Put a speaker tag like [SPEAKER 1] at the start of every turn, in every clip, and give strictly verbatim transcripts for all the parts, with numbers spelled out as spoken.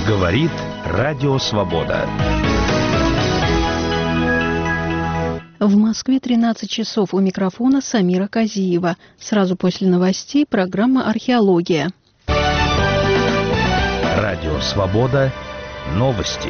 [SPEAKER 1] Говорит Радио Свобода.
[SPEAKER 2] В Москве тринадцать часов. У микрофона Самира Казиева. Сразу после новостей программа «Археология».
[SPEAKER 1] Радио Свобода. Новости.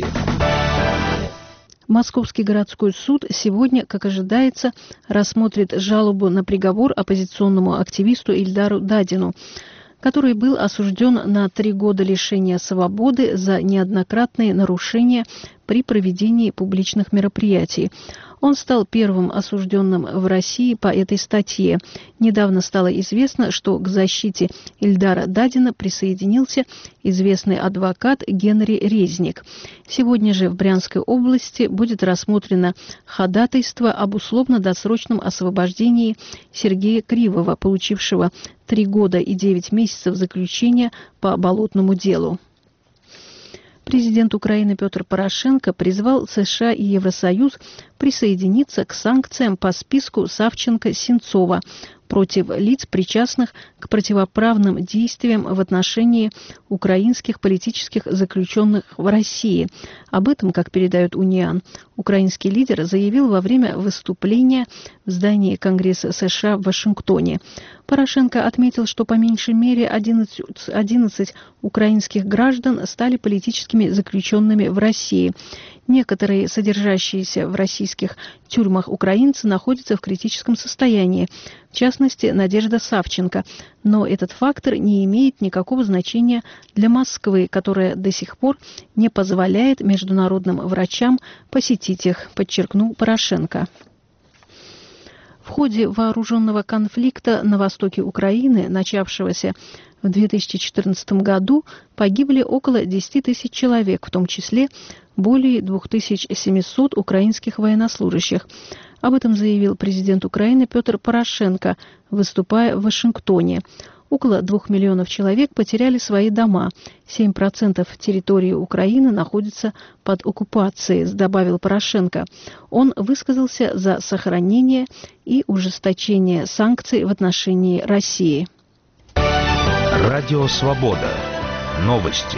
[SPEAKER 2] Московский городской суд сегодня, как ожидается, рассмотрит жалобу на приговор оппозиционному активисту Ильдару Дадину, который был осужден на три года лишения свободы за неоднократные нарушения при проведении публичных мероприятий. Он стал первым осужденным в России по этой статье. Недавно стало известно, что к защите Ильдара Дадина присоединился известный адвокат Генри Резник. Сегодня же в Брянской области будет рассмотрено ходатайство об условно-досрочном освобождении Сергея Кривова, получившего три года и девять месяцев заключения по болотному делу. Президент Украины Петр Порошенко призвал США и Евросоюз присоединиться к санкциям по списку Савченко-Сенцова против лиц, причастных к противоправным действиям в отношении украинских политических заключенных в России. Об этом, как передает Униан, украинский лидер заявил во время выступления в здании Конгресса США в Вашингтоне. Порошенко отметил, что по меньшей мере одиннадцать, одиннадцать украинских граждан стали политическими заключенными в России. Некоторые содержащиеся в российских тюрьмах украинцы находятся в критическом состоянии, в частности, Надежда Савченко. Но этот фактор не имеет никакого значения для Москвы, которая до сих пор не позволяет международным врачам посетить их, подчеркнул Порошенко. В ходе вооруженного конфликта на востоке Украины, начавшегося в две тысячи четырнадцатом году, погибли около десяти тысяч человек, в том числе более двух тысяч семисот украинских военнослужащих. Об этом заявил президент Украины Петр Порошенко, выступая в Вашингтоне. Около двух миллионов человек потеряли свои дома. семь процентов территории Украины находится под оккупацией, добавил Порошенко. Он высказался за сохранение и ужесточение санкций в отношении России.
[SPEAKER 1] Радио Свобода. Новости.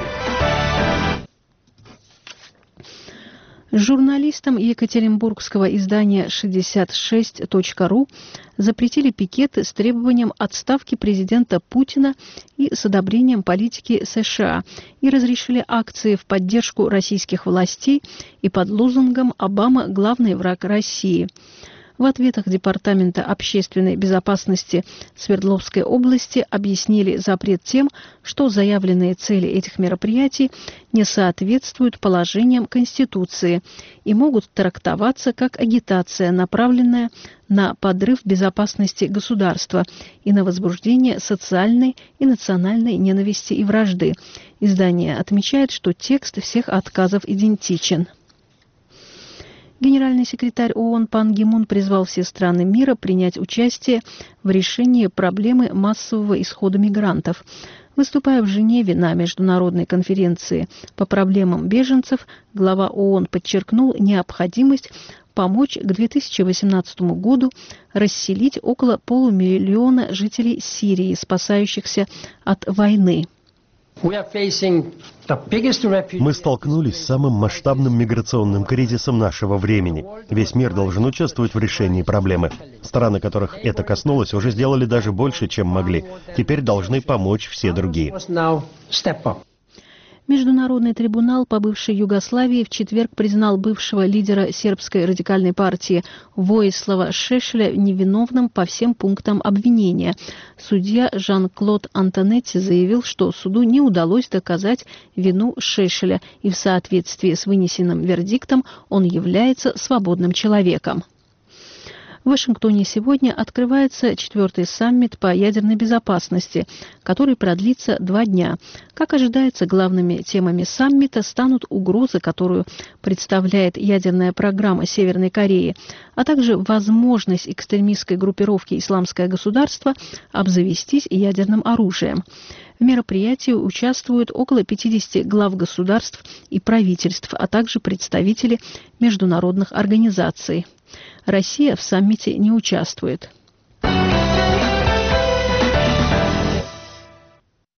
[SPEAKER 2] Журналистам екатеринбургского издания шестьдесят шесть точка ру запретили пикеты с требованием отставки президента Путина и с одобрением политики США и разрешили акции в поддержку российских властей и под лозунгом «Обама – главный враг России». В ответах Департамента общественной безопасности Свердловской области объяснили запрет тем, что заявленные цели этих мероприятий не соответствуют положениям Конституции и могут трактоваться как агитация, направленная на подрыв безопасности государства и на возбуждение социальной и национальной ненависти и вражды. Издание отмечает, что текст всех отказов идентичен. Генеральный секретарь ООН Пан Ги Мун призвал все страны мира принять участие в решении проблемы массового исхода мигрантов. Выступая в Женеве на международной конференции по проблемам беженцев, глава ООН подчеркнул необходимость помочь к две тысячи восемнадцатому году расселить около полумиллиона жителей Сирии, спасающихся от войны.
[SPEAKER 3] Мы столкнулись с самым масштабным миграционным кризисом нашего времени. Весь мир должен участвовать в решении проблемы. Страны, которых это коснулось, уже сделали даже больше, чем могли. Теперь должны помочь все другие.
[SPEAKER 2] Международный трибунал по бывшей Югославии в четверг признал бывшего лидера сербской радикальной партии Воислава Шешеля невиновным по всем пунктам обвинения. Судья Жан-Клод Антонетти заявил, что суду не удалось доказать вину Шешеля, и в соответствии с вынесенным вердиктом он является свободным человеком. В Вашингтоне сегодня открывается четвертый саммит по ядерной безопасности, который продлится два дня. Как ожидается, главными темами саммита станут угрозы, которую представляет ядерная программа Северной Кореи, а также возможность экстремистской группировки «Исламское государство» обзавестись ядерным оружием. В мероприятии участвуют около пятидесяти глав государств и правительств, а также представители международных организаций. Россия в саммите не участвует.